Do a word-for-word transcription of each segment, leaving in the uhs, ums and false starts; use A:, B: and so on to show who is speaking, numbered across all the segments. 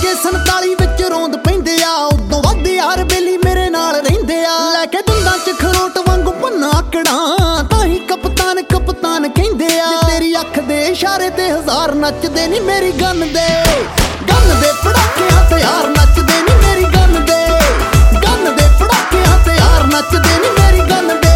A: ਜੇ ਸੰਤਾਲੀ ਵਿੱਚ ਰੋਂਦ ਪੈਂਦੇ ਆ ਉਦੋਂ ਵੱਧ ਯਾਰ ਬੇਲੀ ਮੇਰੇ ਨਾਲ ਰਹਿੰਦੇ ਆ। ਲੈ ਕੇ ਦੰਦਾਂ ਚ ਖਰੋਟ ਵਾਂਗੂ ਭੰਨਾ ਆਕੜਾਂ ਤਾਂ ਹੀ ਕਪਤਾਨ ਕਪਤਾਨ ਕਹਿੰਦੇ ਆ। ਤੇਰੀ ਅੱਖ ਦੇ ਇਸ਼ਾਰੇ ਤੇ ਹਜ਼ਾਰ ਨੱਚਦੇ ਨੀ ਮੇਰੀ ਗਨ ਦੇ ਗਨ ਦੇ ਪੜਾਕਿਆਂ ਤੇ ਯਾਰ ਨੱਚਦੇ ਨੀ ਮੇਰੀ ਗਨ ਦੇ ਗਨ ਦੇ ਪੜਾਕਿਆਂ ਤੇ ਯਾਰ ਨੱਚਦੇ ਨੀ ਮੇਰੀ ਗਨ ਦੇ।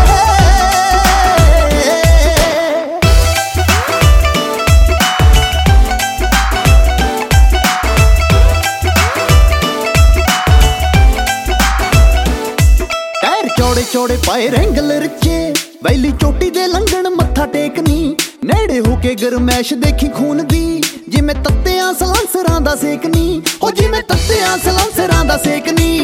A: ਚੌੜੇ ਚੌੜੇ ਪਾਏ ਰੈਂਗਲ ਰਿੱਚੇ ਵੈਲੀ ਚੋਟੀ ਦੇ ਲੰਘਣ ਮੱਥਾ ਟੇਕਨੀ ਨੇੜੇ ਹੋ ਕੇ ਗਰਮੈਸ਼ ਦੇਖੀ ਖੂਨ ਦੀ ਜਿਵੇਂ ਤੱਤਿਆਂ ਸਲਾਂਸਰਾਂ ਦਾ ਸੇਕਨੀ ਹੋ ਜਿਵੇਂ ਤੱਤਿਆਂ ਸਲਾਂਸਰਾਂ ਦਾ ਸੇਕਨੀ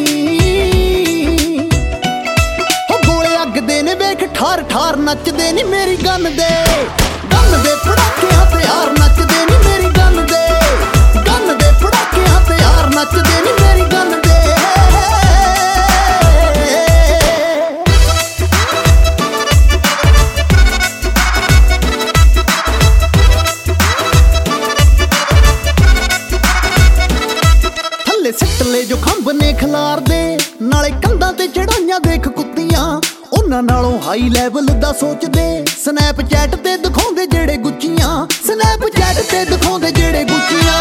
A: ਹੋ ਗੋਲੇ ਅੱਗ ਦੇ ਨੇ ਵੇਖ ਠਾਰ ਠਾਰ ਨੱਚਦੇ ਨੀ ਮੇਰੀ ਗਨ ਦੇ ਗਨ ਦੇ ਪੜਾਕਿਆਂ ਤੇ ਯਾਰ ਨੱਚਦੇ ਨੀ ਮੇਰੀ ਗਨ ਦੇ ਗਨ ਦੇ ਪੜਾਕਿਆਂ ਤੇ ਯਾਰ ਨੱਚਦੇ ਨੀ ਮੇਰੀ ਗਨ ਦੇ। ਸਿੱਟਲੇ ਜੋ ਖੰਭ ਨੇ ਖਿਲਾਰਦੇ ਨਾਲੇ ਕੰਧਾਂ ਤੇ ਚੜਾਈਆਂ ਦੇਖ ਕੁੱਤੀਆਂ ਉਹਨਾਂ ਨਾਲੋਂ ਹਾਈ ਲੈਵਲ ਦਾ ਸੋਚਦੇ ਸਨੈਪਚੈਟ ਤੇ ਦਿਖਾਉਂਦੇ ਜਿਹੜੇ ਗੁੱਚੀਆਂ ਸਨੈਪਚੈਟ ਤੇ ਦਿਖਾਉਂਦੇ ਜਿਹੜੇ ਗੁੱਚੀਆਂ।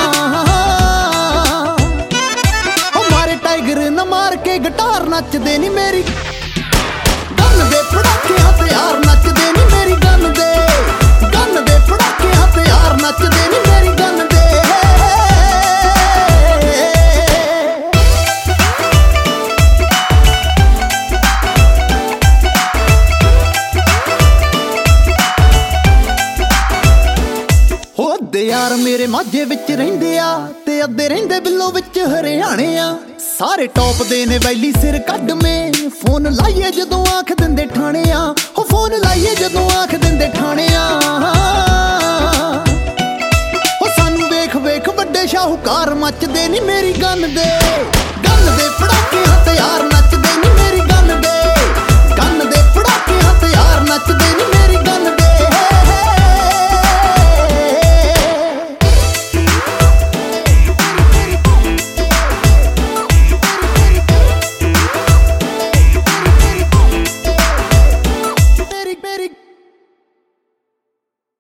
A: ਉਹ ਮਾਰੇ ਟਾਈਗਰ ਨਾ ਮਾਰ ਕੇ ਗਿਟਾਰ ਨੱਚਦੇ ਨੀ ਮੇਰੀ ਗਨ ਦੇ ਪੜਾਕਿਆਂ ਤੇ ਯਾਰ ਨੱਚਦੇ ਨੀ ਮੇਰੀ ਗਨ ਦੇ ਗਨ ਦੇ ਪੜਾਕਿਆਂ ਤੇ ਯਾਰ ਨੱਚਦੇ ਨੀ ਮੇਰੀ ਗਨ ਦੇ। ਅੱਧੇ ਯਾਰ ਮੇਰੇ ਮਾਝੇ ਵਿੱਚ ਰਹਿੰਦੇ ਆ ਤੇ ਅੱਧੇ ਰਹਿੰਦੇ ਬਿੱਲੋ ਵਿੱਚ ਹਰਿਆਣੇ ਆ। ਸਾਰੇ ਟੌਪ ਦੇ ਨੇ ਵੈਲੀ ਸਿਰ ਕੱਢਵੇਂ ਫੋਨ ਲਾਈਏ ਜਦੋਂ ਆਖ ਦਿੰਦੇ ਠਾਣੇ ਆ ਹੋ ਫੋਨ ਲਾਈਏ ਜਦੋਂ ਆਖ ਦਿੰਦੇ ਠਾਣੇ ਆ। ਹੋ ਸਾਨੂੰ ਵੇਖ ਵੇਖ ਵੱਡੇ ਸ਼ਾਹੂਕਾਰ ਮੱਚਦੇ ਨੀ ਮੇਰੀ ਗਨ ਦੇ ਗਨ ਦੇ ਪੜਾਕਿਆਂ ਤੇ ਯਾਰ ਨੱਚਦੇ ਨੀ।